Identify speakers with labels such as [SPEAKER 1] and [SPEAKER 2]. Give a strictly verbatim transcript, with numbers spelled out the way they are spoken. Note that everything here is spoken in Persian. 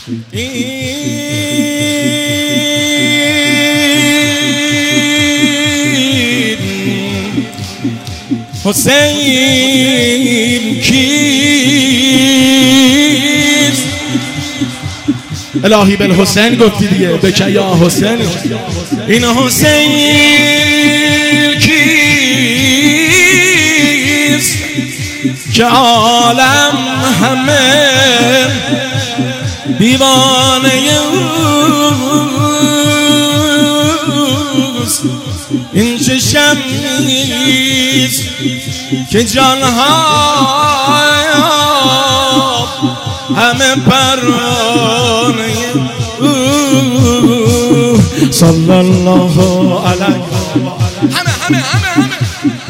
[SPEAKER 1] حسین کیست؟ الهی بالحسین گفتی دیگه، بکن یا حسین. این حسین کیست که عالم همه دیوانه اوست؟ این چه شمیست که جانها همه پروانه او؟ صلی الله علیه. همه همه همه همه